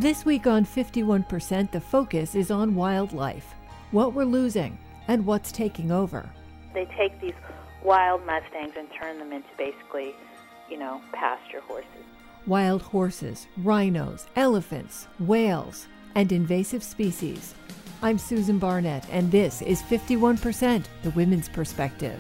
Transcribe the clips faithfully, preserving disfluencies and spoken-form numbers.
This week on fifty-one percent, the focus is on wildlife, what we're losing and what's taking over. They take these wild Mustangs and turn them into basically, you know, pasture horses. Wild horses, rhinos, elephants, whales, and invasive species. I'm Susan Barnett, and this is fifty-one percent, the women's perspective.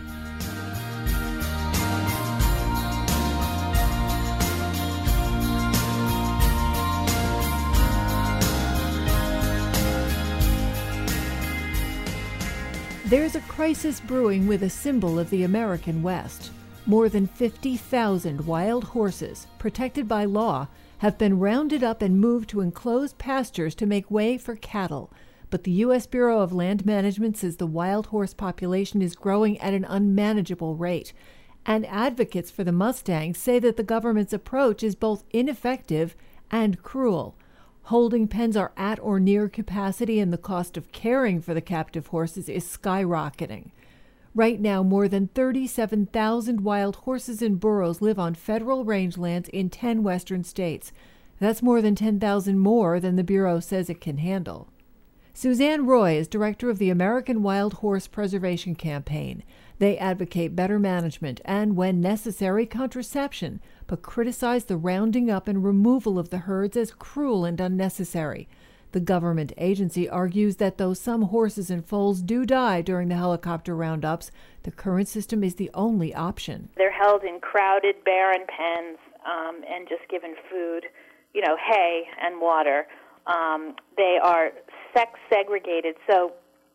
There's a crisis brewing with a symbol of the American West. More than fifty thousand wild horses, protected by law, have been rounded up and moved to enclosed pastures to make way for cattle. But the U S Bureau of Land Management says the wild horse population is growing at an unmanageable rate. And advocates for the Mustang say that the government's approach is both ineffective and cruel. Holding pens are at or near capacity, and the cost of caring for the captive horses is skyrocketing. Right now, more than thirty-seven thousand wild horses and burros live on federal rangelands in ten western states. That's more than ten thousand more than the Bureau says it can handle. Suzanne Roy is director of the American Wild Horse Preservation Campaign. They advocate better management and, when necessary, contraception, but criticize the rounding up and removal of the herds as cruel and unnecessary. The government agency argues that though some horses and foals do die during the helicopter roundups, the current system is the only option. They're held in crowded, barren pens um, and just given food, you know, hay and water. Um, they are sex segregated, so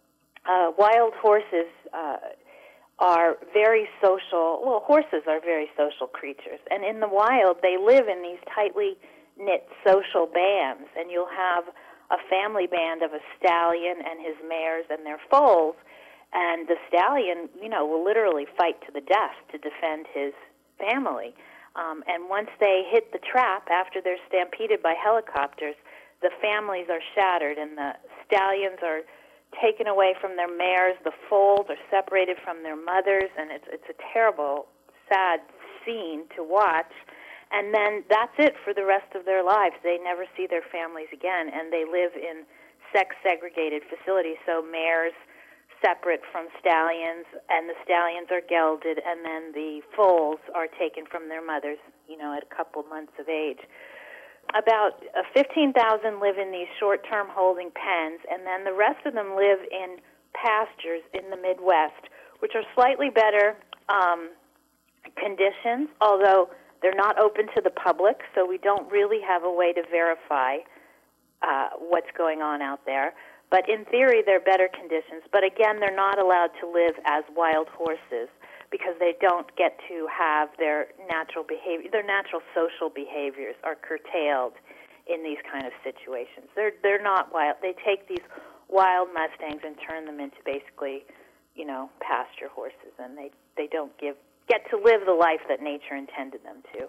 uh, wild horses uh, are very social. Well, horses are very social creatures, and in the wild, they live in these tightly knit social bands, and you'll have a family band of a stallion and his mares and their foals, and the stallion, you know, will literally fight to the death to defend his family. Um, and once they hit the trap, after they're stampeded by helicopters, the families are shattered, and the stallions are taken away from their mares. The foals are separated from their mothers, and it's it's a terrible, sad scene to watch. And then that's it for the rest of their lives. They never see their families again, and they live in sex-segregated facilities. So mares separate from stallions, and the stallions are gelded, and then the foals are taken from their mothers, you know, at a couple months of age. About uh, fifteen thousand live in these short-term holding pens, and then the rest of them live in pastures in the Midwest, which are slightly better um, conditions, although they're not open to the public, so we don't really have a way to verify uh, what's going on out there. But in theory, they're better conditions. But again, they're not allowed to live as wild horses because they don't get to have their natural behavior, their natural social behaviors are curtailed in these kind of situations. They're they're not wild. They take these wild Mustangs and turn them into basically, you know, pasture horses, and they, they don't give get to live the life that nature intended them to.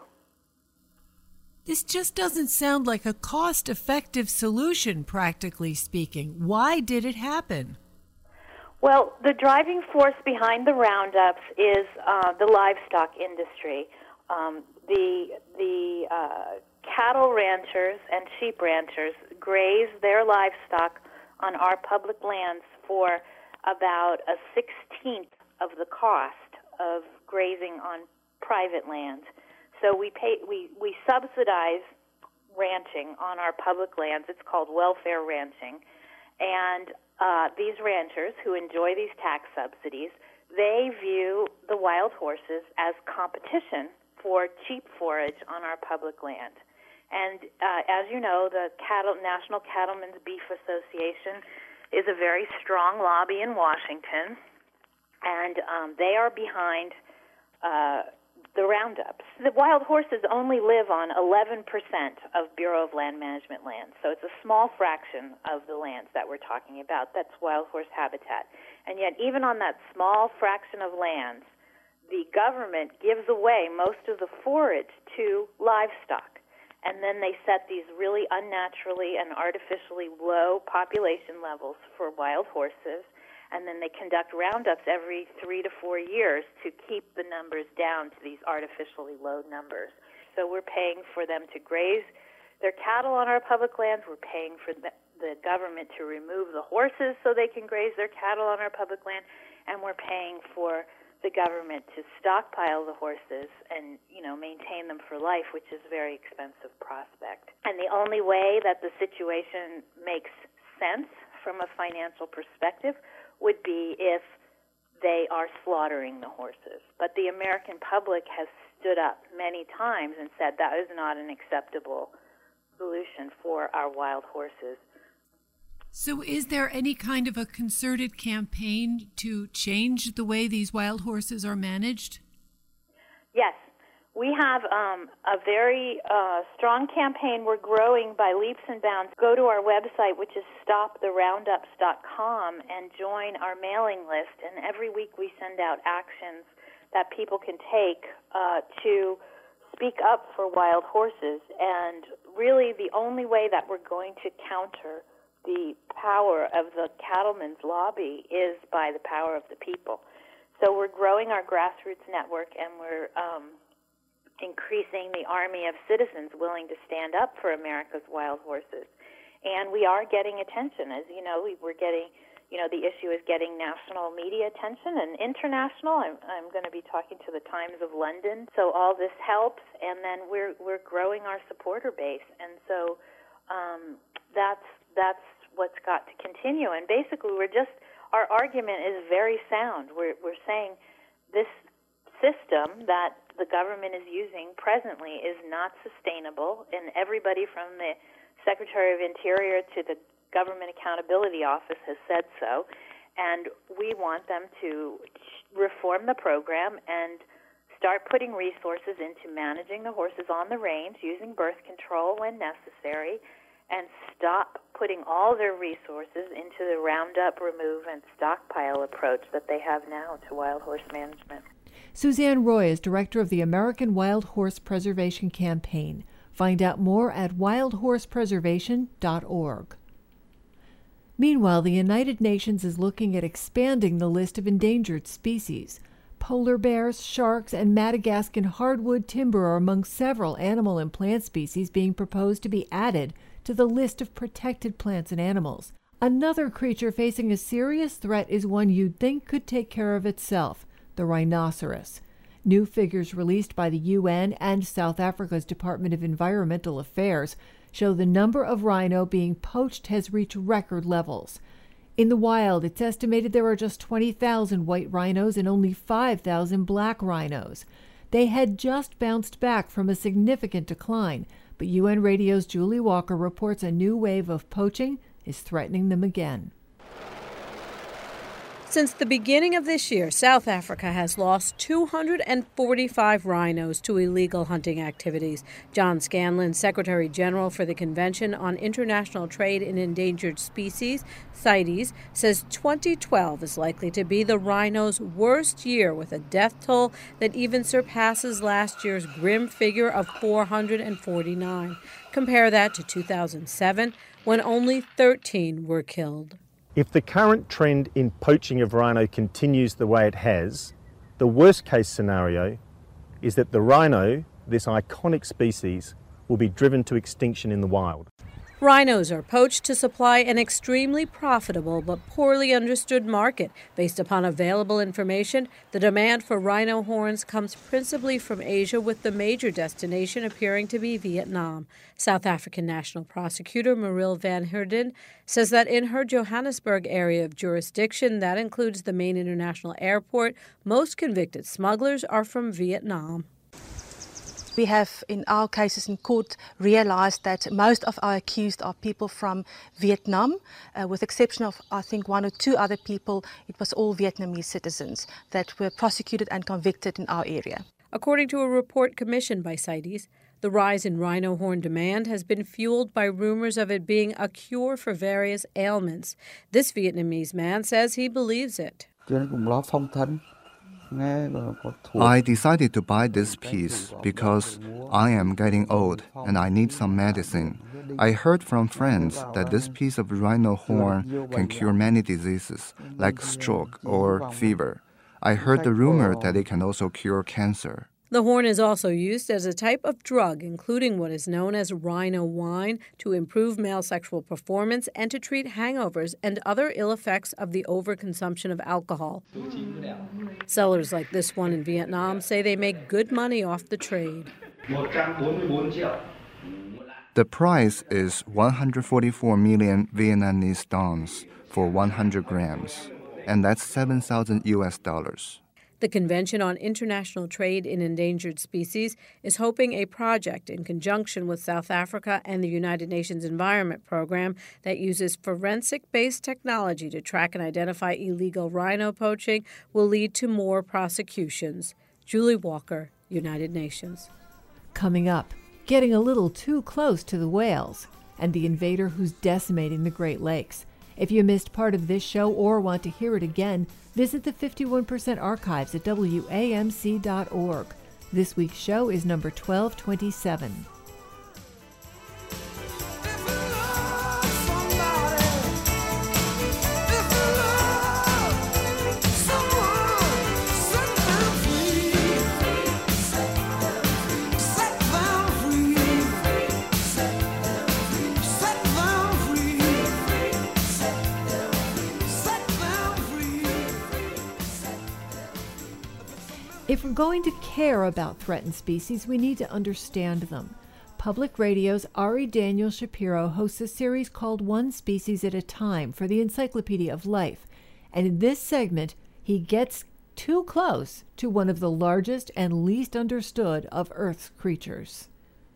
This just doesn't sound like a cost-effective solution, practically speaking. Why did it happen? Well, the driving force behind the roundups is uh, the livestock industry. Um, the the uh, cattle ranchers and sheep ranchers graze their livestock on our public lands for about a sixteenth of the cost of grazing on private lands. So we pay we, we subsidize ranching on our public lands. It's called welfare ranching, and Uh, these ranchers who enjoy these tax subsidies, they view the wild horses as competition for cheap forage on our public land. And uh, as you know, the Cattle, National Cattlemen's Beef Association is a very strong lobby in Washington, and um, they are behind uh, the roundups. The wild horses only live on eleven percent of Bureau of Land Management lands, so it's a small fraction of the lands that we're talking about. That's wild horse habitat. And yet, even on that small fraction of lands, the government gives away most of the forage to livestock. And then they set these really unnaturally and artificially low population levels for wild horses, and then they conduct roundups every three to four years to keep the numbers down to these artificially low numbers. So we're paying for them to graze their cattle on our public lands. We're paying for the, the government to remove the horses so they can graze their cattle on our public land, and we're paying for the government to stockpile the horses and, you know, maintain them for life, which is a very expensive prospect. And the only way that the situation makes sense from a financial perspective would be if they are slaughtering the horses. But the American public has stood up many times and said that is not an acceptable solution for our wild horses. So is there any kind of a concerted campaign to change the way these wild horses are managed? Yes. We have um, a very uh, strong campaign we're growing by leaps and bounds. Go to our website, which is stop the roundups dot com, and join our mailing list. And every week we send out actions that people can take uh, to speak up for wild horses. And really the only way that we're going to counter the power of the cattlemen's lobby is by the power of the people. So we're growing our grassroots network, and we're um, increasing the army of citizens willing to stand up for America's wild horses. And we are getting attention. As you know, we, we're getting, you know, the issue is getting national media attention and international. I'm, I'm going to be talking to the Times of London. So all this helps, and then we're we're growing our supporter base. And so um, that's that's what's got to continue. And basically, we're just, our argument is very sound. We're we're saying this system that the government is using presently is not sustainable, and everybody from the Secretary of Interior to the Government Accountability Office has said so, and we want them to reform the program and start putting resources into managing the horses on the range, using birth control when necessary, and stop putting all their resources into the roundup, remove, and stockpile approach that they have now to wild horse management. Suzanne Roy is director of the American Wild Horse Preservation Campaign. Find out more at wild horse preservation dot org. Meanwhile, the United Nations is looking at expanding the list of endangered species. Polar bears, sharks, and Madagascan hardwood timber are among several animal and plant species being proposed to be added to the list of protected plants and animals. Another creature facing a serious threat is one you'd think could take care of itself, the rhinoceros. New figures released by the U N and South Africa's Department of Environmental Affairs show the number of rhino being poached has reached record levels. In the wild, it's estimated there are just twenty thousand white rhinos and only five thousand black rhinos. They had just bounced back from a significant decline, but U N Radio's Julie Walker reports a new wave of poaching is threatening them again. Since the beginning of this year, South Africa has lost two hundred forty-five rhinos to illegal hunting activities. John Scanlon, Secretary General for the Convention on International Trade in Endangered Species, CITES, says twenty twelve is likely to be the rhino's worst year, with a death toll that even surpasses last year's grim figure of four hundred forty-nine. Compare that to two thousand seven, when only thirteen were killed. If the current trend in poaching of rhino continues the way it has, the worst case scenario is that the rhino, this iconic species, will be driven to extinction in the wild. Rhinos are poached to supply an extremely profitable but poorly understood market. Based upon available information, the demand for rhino horns comes principally from Asia, with the major destination appearing to be Vietnam. South African National Prosecutor Mariel van Heerden says that in her Johannesburg area of jurisdiction, that includes the main international airport, most convicted smugglers are from Vietnam. We have, in our cases in court, realized that most of our accused are people from Vietnam, uh, with exception of, I think, one or two other people. It was all Vietnamese citizens that were prosecuted and convicted in our area. According to a report commissioned by CITES, the rise in rhino horn demand has been fueled by rumors of it being a cure for various ailments. This Vietnamese man says he believes it. I decided to buy this piece because I am getting old and I need some medicine. I heard from friends that this piece of rhino horn can cure many diseases like stroke or fever. I heard the rumor that it can also cure cancer. The horn is also used as a type of drug, including what is known as rhino wine, to improve male sexual performance and to treat hangovers and other ill effects of the overconsumption of alcohol. Sellers like this one in Vietnam say they make good money off the trade. The price is one hundred forty-four million Vietnamese dong for one hundred grams, and that's seven thousand U S dollars. The Convention on International Trade in Endangered Species is hoping a project in conjunction with South Africa and the United Nations Environment Program that uses forensic-based technology to track and identify illegal rhino poaching will lead to more prosecutions. Julie Walker, United Nations. Coming up, getting a little too close to the whales and the invader who's decimating the Great Lakes. If you missed part of this show or want to hear it again, visit the fifty-one percent archives at W A M C dot org. This week's show is number twelve twenty-seven. If we're going to care about threatened species, we need to understand them. Public Radio's Ari Daniel Shapiro hosts a series called One Species at a Time for the Encyclopedia of Life. And in this segment, he gets too close to one of the largest and least understood of Earth's creatures.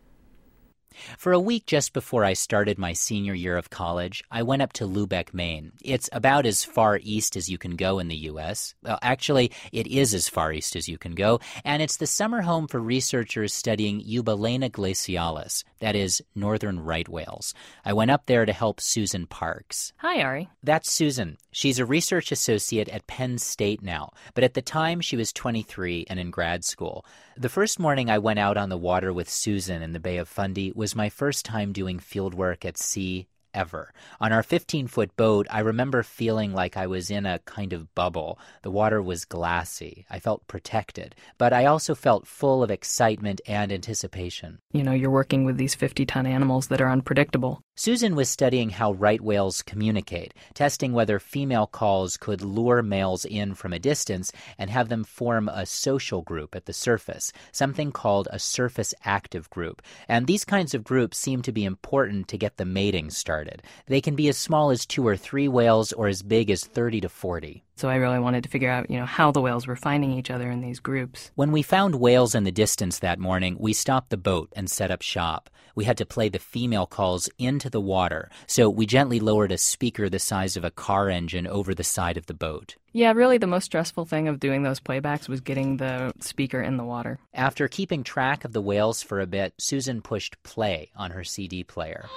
For a week just before I started my senior year of college, I went up to Lubeck, Maine. It's about as far east as you can go in the U S Well, actually, it is as far east as you can go, and it's the summer home for researchers studying Eubalena glacialis, that is, northern right whales. I went up there to help Susan Parks. Hi, Ari. That's Susan. She's a research associate at Penn State now, but at the time she was twenty-three and in grad school. The first morning I went out on the water with Susan in the Bay of Fundy was my first time doing fieldwork at sea ever. On our fifteen-foot boat, I remember feeling like I was in a kind of bubble. The water was glassy. I felt protected, but I also felt full of excitement and anticipation. You know, you're working with these fifty-ton animals that are unpredictable. Susan was studying how right whales communicate, testing whether female calls could lure males in from a distance and have them form a social group at the surface, something called a surface active group. And these kinds of groups seem to be important to get the mating started. They can be as small as two or three whales or as big as thirty to forty. So I really wanted to figure out, you know, how the whales were finding each other in these groups. When we found whales in the distance that morning, we stopped the boat and set up shop. We had to play the female calls into the water, so we gently lowered a speaker the size of a car engine over the side of the boat. Yeah, really the most stressful thing of doing those playbacks was getting the speaker in the water. After keeping track of the whales for a bit, Susan pushed play on her C D player.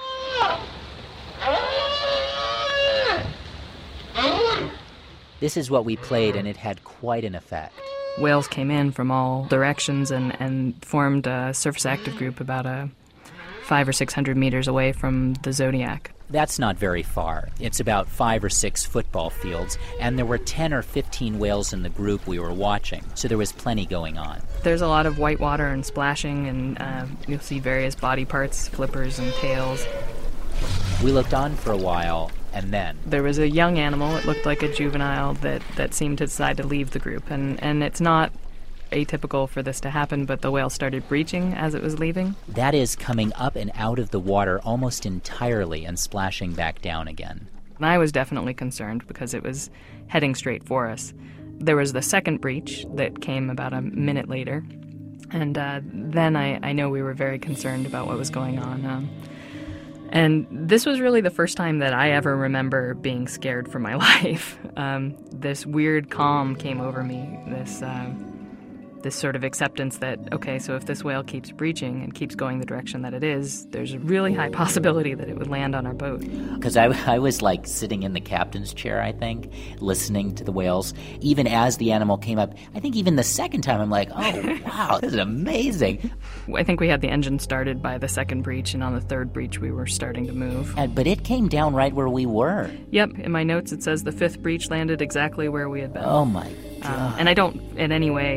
This is what we played, and it had quite an effect. Whales came in from all directions and, and formed a surface active group about a five or six hundred meters away from the Zodiac. That's not very far. It's about five or six football fields, and there were ten or fifteen whales in the group we were watching, so there was plenty going on. There's a lot of white water and splashing, and uh, you'll see various body parts, flippers and tails. We looked on for a while, and then there was a young animal, it looked like a juvenile, that, that seemed to decide to leave the group. And, and it's not atypical for this to happen, but the whale started breaching as it was leaving. That is, coming up and out of the water almost entirely and splashing back down again. And I was definitely concerned because it was heading straight for us. There was the second breach that came about a minute later, and uh, then I, I know we were very concerned about what was going on. Um, And this was really the first time that I ever remember being scared for my life. Um, this weird calm came over me, this uh, this sort of acceptance that, okay, so if this whale keeps breaching and keeps going the direction that it is, there's a really high possibility that it would land on our boat. Because I, I was like sitting in the captain's chair, I think, listening to the whales. Even as the animal came up, I think even the second time I'm like, oh, wow, this is amazing. I think we had the engine started by the second breach, and on the third breach we were starting to move. And, but it came down right where we were. Yep, in my notes it says the fifth breach landed exactly where we had been. Oh, my God. Um, and I don't in any way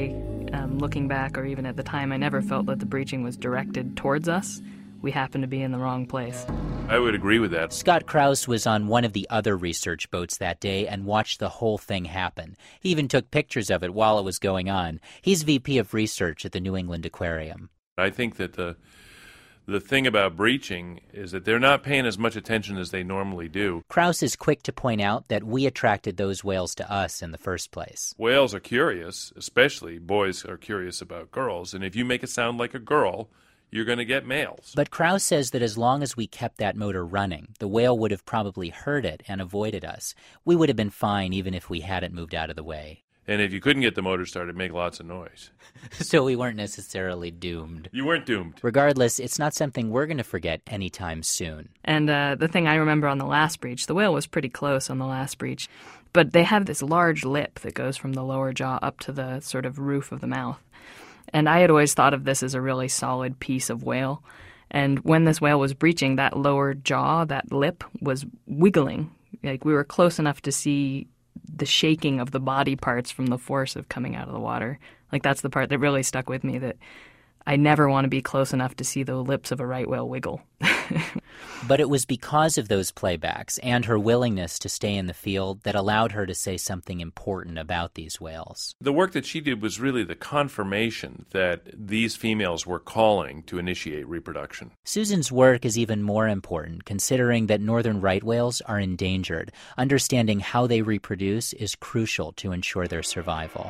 Um, looking back, or even at the time, I never felt that the breaching was directed towards us. We happened to be in the wrong place. I would agree with that. Scott Krause was on one of the other research boats that day and watched the whole thing happen. He even took pictures of it while it was going on. He's V P of Research at the New England Aquarium. I think that the the thing about breaching is that they're not paying as much attention as they normally do. Krause is quick to point out that we attracted those whales to us in the first place. Whales are curious, especially boys are curious about girls, and if you make it sound like a girl, you're going to get males. But Krause says that as long as we kept that motor running, the whale would have probably heard it and avoided us. We would have been fine even if we hadn't moved out of the way. And if you couldn't get the motor started, make lots of noise. So we weren't necessarily doomed. You weren't doomed. Regardless, it's not something we're going to forget anytime soon. And uh, the thing I remember on the last breach, the whale was pretty close on the last breach, but they have this large lip that goes from the lower jaw up to the sort of roof of the mouth. And I had always thought of this as a really solid piece of whale. And when this whale was breaching, that lower jaw, that lip, was wiggling. Like, we were close enough to see the shaking of the body parts from the force of coming out of the water. Like, that's the part that really stuck with me, that I never want to be close enough to see the lips of a right whale wiggle. But it was because of those playbacks and her willingness to stay in the field that allowed her to say something important about these whales. The work that she did was really the confirmation that these females were calling to initiate reproduction. Susan's work is even more important, considering that northern right whales are endangered. Understanding how they reproduce is crucial to ensure their survival.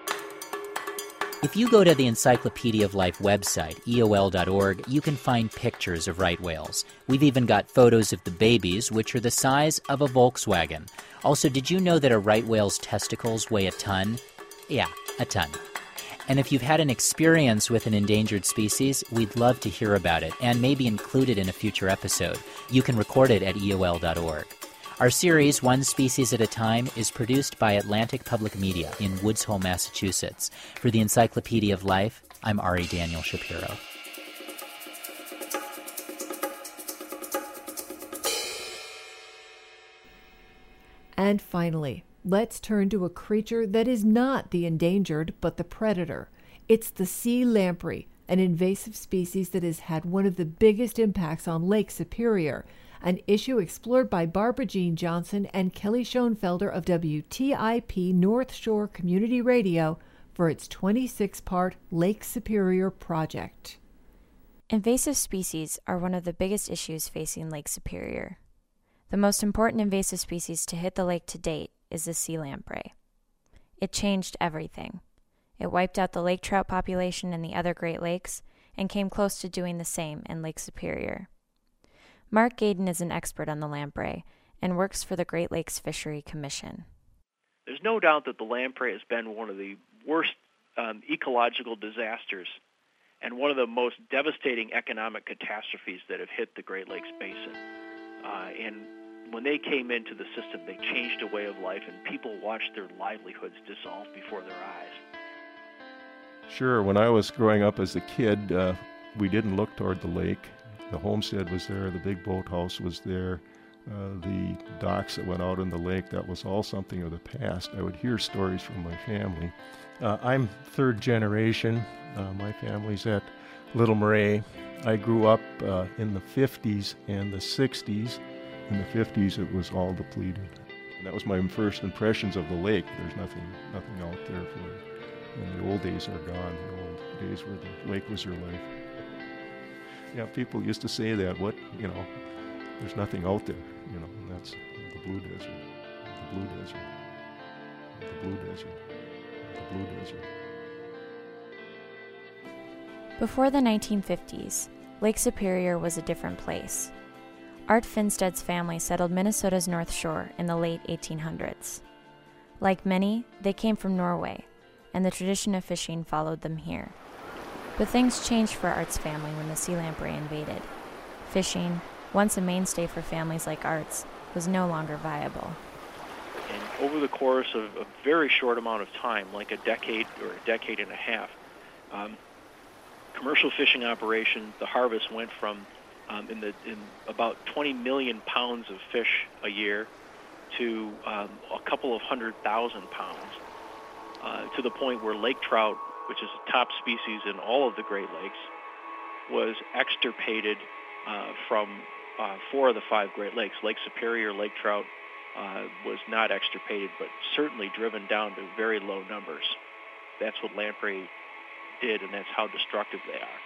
If you go to the Encyclopedia of Life website, E O L dot org, you can find pictures of right whales. We've even got photos of the babies, which are the size of a Volkswagen. Also, did you know that a right whale's testicles weigh a ton? Yeah, a ton. And if you've had an experience with an endangered species, we'd love to hear about it and maybe include it in a future episode. You can record it at E O L dot org. Our series, One Species at a Time, is produced by Atlantic Public Media in Woods Hole, Massachusetts. For the Encyclopedia of Life, I'm Ari Daniel Shapiro. And finally, let's turn to a creature that is not the endangered, but the predator. It's the sea lamprey, an invasive species that has had one of the biggest impacts on Lake Superior, an issue explored by Barbara Jean Johnson and Kelly Schoenfelder of W T I P North Shore Community Radio for its twenty-six part Lake Superior project. Invasive species are one of the biggest issues facing Lake Superior. The most important invasive species to hit the lake to date is the sea lamprey. It changed everything. It wiped out the lake trout population in the other Great Lakes and came close to doing the same in Lake Superior. Mark Gaden is an expert on the lamprey and works for the Great Lakes Fishery Commission. There's no doubt that the lamprey has been one of the worst um, ecological disasters and one of the most devastating economic catastrophes that have hit the Great Lakes Basin. Uh, and when they came into the system, they changed a way of life, and people watched their livelihoods dissolve before their eyes. Sure, when I was growing up as a kid, uh, we didn't look toward the lake. The homestead was there, the big boathouse was there, uh, the docks that went out in the lake, that was all something of the past. I would hear stories from my family. Uh, I'm third generation. Uh, my family's at Little Marais. I grew up uh, in the fifties and the sixties. In the fifties, it was all depleted. And that was my first impressions of the lake. There's nothing, nothing out there for it. And the old days are gone, the old days where the lake was your life. Yeah, people used to say that, what, you know, there's nothing out there, you know, and that's the Blue Desert, the Blue Desert, the Blue Desert, the Blue Desert. Before the nineteen fifties, Lake Superior was a different place. Art Finstead's family settled Minnesota's North Shore in the late eighteen hundreds. Like many, they came from Norway, and the tradition of fishing followed them here. But things changed for Art's family when the sea lamprey invaded. Fishing, once a mainstay for families like Art's, was no longer viable. And over the course of a very short amount of time, like a decade or a decade and a half, um, commercial fishing operations, the harvest went from um, in the in about twenty million pounds of fish a year to um, a couple of hundred thousand pounds, uh, to the point where lake trout which is a top species in all of the Great Lakes, was extirpated uh, from uh, four of the five Great Lakes. Lake Superior, lake trout, uh, was not extirpated, but certainly driven down to very low numbers. That's what lamprey did, and that's how destructive they are.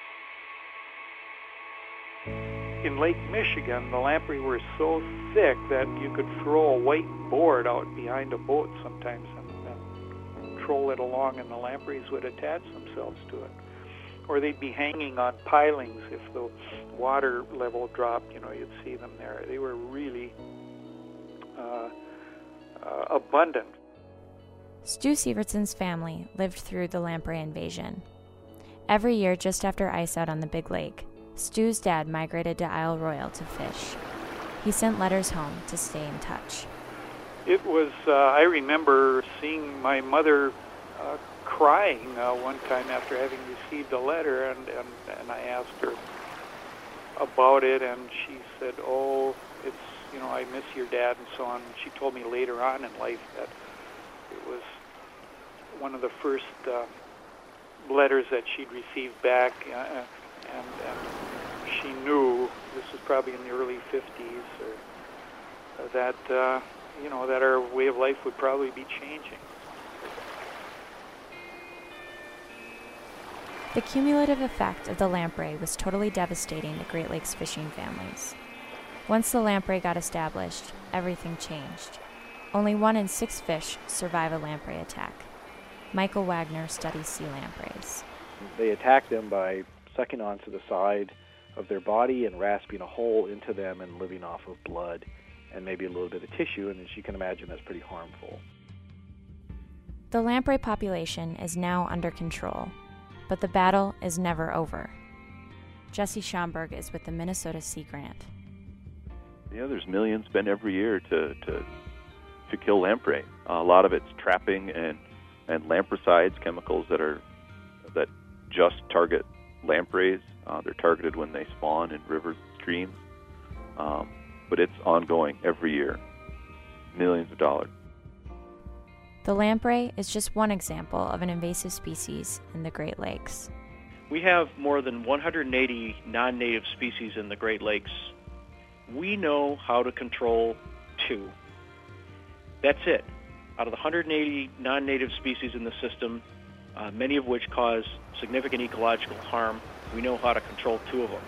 In Lake Michigan, the lamprey were so thick that you could throw a white board out behind a boat sometimes and, and troll it along, and the lampreys would attach themselves to it. Or they'd be hanging on pilings. If the water level dropped, you know, you'd see them there. They were really uh, uh, abundant. Stu Sievertson's family lived through the lamprey invasion. Every year, just after ice out on the Big Lake, Stu's dad migrated to Isle Royale to fish. He sent letters home to stay in touch. It was, uh, I remember seeing my mother uh, crying uh, one time after having received a letter, and, and, and I asked her about it, and she said, oh, it's, you know, I miss your dad and so on. And she told me later on in life that it was one of the first uh, letters that she'd received back, uh, and, and she knew, this was probably in the early fifties, or, uh, that, uh, you know, that our way of life would probably be changing. The cumulative effect of the lamprey was totally devastating to Great Lakes fishing families. Once the lamprey got established, everything changed. Only one in six fish survive a lamprey attack. Michael Wagner studies sea lampreys. They attack them by sucking onto the side of their body and rasping a hole into them and living off of blood and maybe a little bit of tissue, and as you can imagine, that's pretty harmful. The lamprey population is now under control, but the battle is never over. Jesse Schomburg is with the Minnesota Sea Grant. You know, there's millions spent every year to to, to kill lamprey. Uh, a lot of it's trapping and, and lampricides, chemicals that are that just target lampreys. Uh, they're targeted when they spawn in rivers and streams. Um, but it's ongoing every year. Millions of dollars. The lamprey is just one example of an invasive species in the Great Lakes. We have more than one hundred eighty non-native species in the Great Lakes. We know how to control two. That's it. Out of the one hundred eighty non-native species in the system, uh, many of which cause significant ecological harm, we know how to control two of them.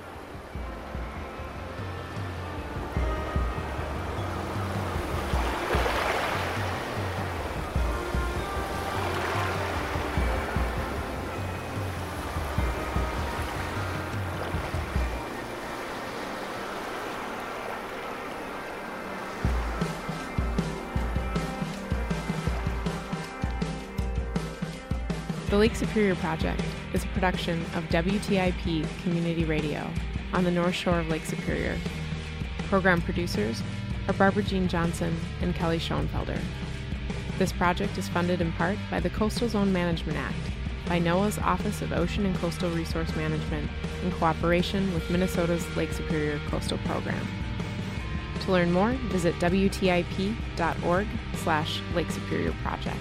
The Lake Superior Project is a production of W T I P Community Radio on the North Shore of Lake Superior. Program producers are Barbara Jean Johnson and Kelly Schoenfelder. This project is funded in part by the Coastal Zone Management Act by NOAA's Office of Ocean and Coastal Resource Management in cooperation with Minnesota's Lake Superior Coastal Program. To learn more, visit W T I P dot org slash Lake Superior Project.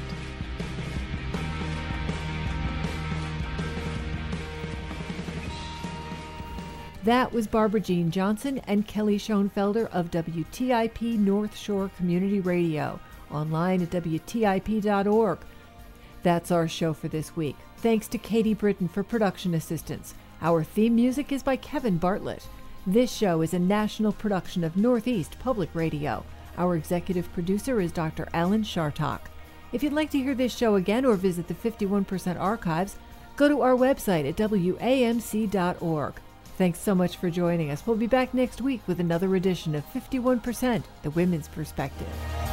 That was Barbara Jean Johnson and Kelly Schoenfelder of W T I P North Shore Community Radio, online at W T I P dot org. That's our show for this week. Thanks to Katie Britton for production assistance. Our theme music is by Kevin Bartlett. This show is a national production of Northeast Public Radio. Our executive producer is Doctor Alan Shartok. If you'd like to hear this show again or visit the fifty-one percent archives, go to our website at W A M C dot org. Thanks so much for joining us. We'll be back next week with another edition of fifty-one percent, The Women's Perspective.